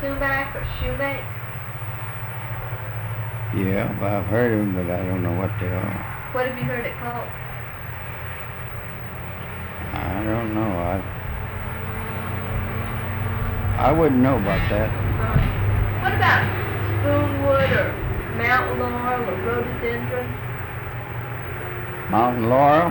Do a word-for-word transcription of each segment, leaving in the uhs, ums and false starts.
sumac or shoemake? Yeah, well, I've heard of them, but I don't know what they are. What have you heard it called? I don't know. I I wouldn't know about that. Uh, what about spoonwood or mountain laurel or rhododendron? Mountain laurel?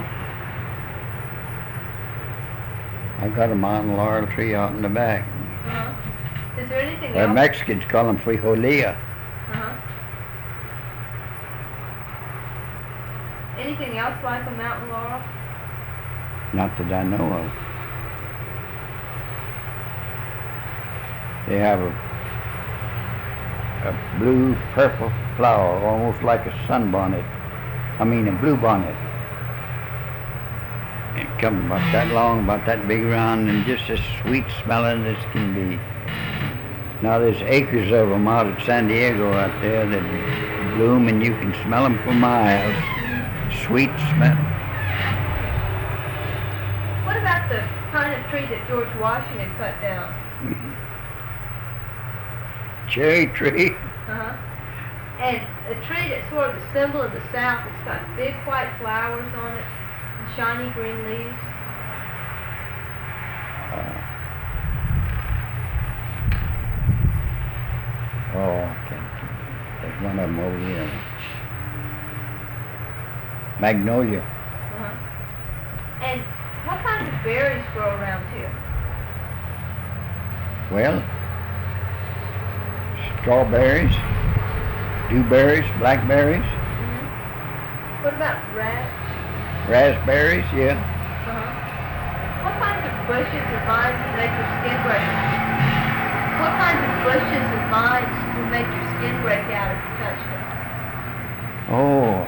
I got a mountain laurel tree out in the back. Uh-huh. Is there anything The else? Mexicans call them frijolilla. Uh-huh. Anything else like a mountain laurel? Not that I know of. They have a, a blue purple flower, almost like a sunbonnet. I mean a blue bonnet. It comes about that long, about that big around, and just as sweet smelling as can be. Now there's acres of them out at San Diego out there that bloom, and you can smell them for miles. Sweet smell. What about the kind of tree that George Washington cut down? Cherry tree. Uh-huh. And a tree that's sort of the symbol of the South. It's got big white flowers on it and shiny green leaves. Uh, oh, I can't. There's one of them over here. Magnolia. Uh-huh. And what kinds of berries grow around here? Well, strawberries, dewberries, blackberries, Mm-hmm. What about rats? raspberries, yeah. Uh-huh. What kinds of bushes or vines will make your skin break? What kinds of bushes and vines will make your skin break out if you touch them? Oh,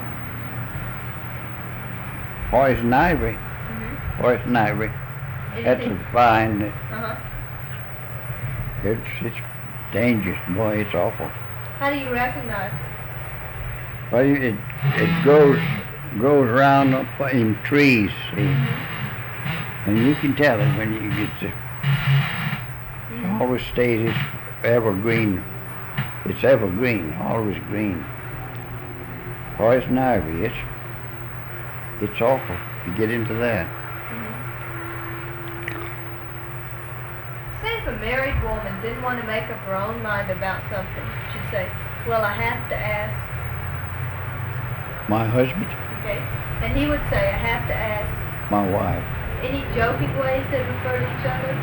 poison ivy, Mm-hmm. poison ivy. That's a vine. that- Uh-huh. It's, it's dangerous, boy, it's awful. How do you recognize it? Well, it, it grows, grows around up in trees, see. And you can tell it when you get to, it always stays, it's evergreen. It's evergreen, always green. Poison ivy, it's, it's awful. You get into that. Say if a married woman didn't want to make up her own mind about something, she'd say, well, I have to ask, My husband, okay? And he would say, I have to ask. my wife, Any joking ways they refer to each other?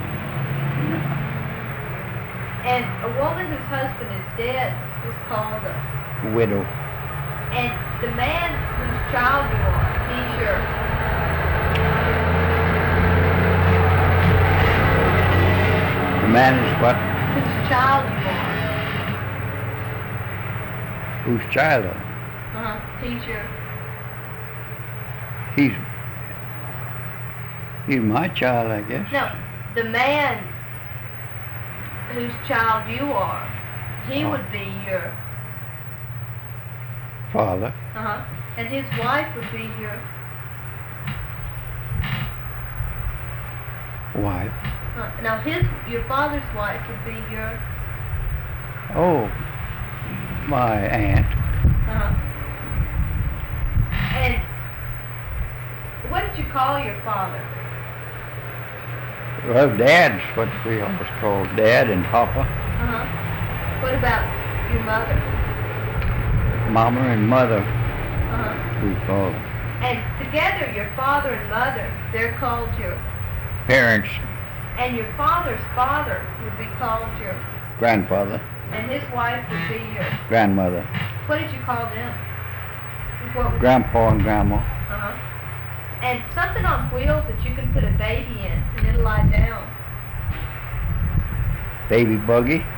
And a woman whose husband is dead is called a... widow, And the man whose child you are, he's your... the man is what? whose child you are. Whose child? are- Uh-huh. He's your... He's, he's my child, I guess. No, the man whose child you are, he Oh. would be your... Father, Uh-huh. And his wife would be your... wife. Uh, now his, your father's wife would be your... Oh, my aunt. Uh-huh. And what did you call your father? Well, Dad's what we always call Dad and Papa. Uh-huh. What about your mother? Mama and Mother, Uh-huh. we call them. And together, your father and mother, they're called your... Parents, And your father's father would be called your... grandfather, And his wife would be your... grandmother, What did you call them? What would... grandpa and grandma. Uh-huh. And something on wheels that you can put a baby in, and it'll lie down. Baby buggy.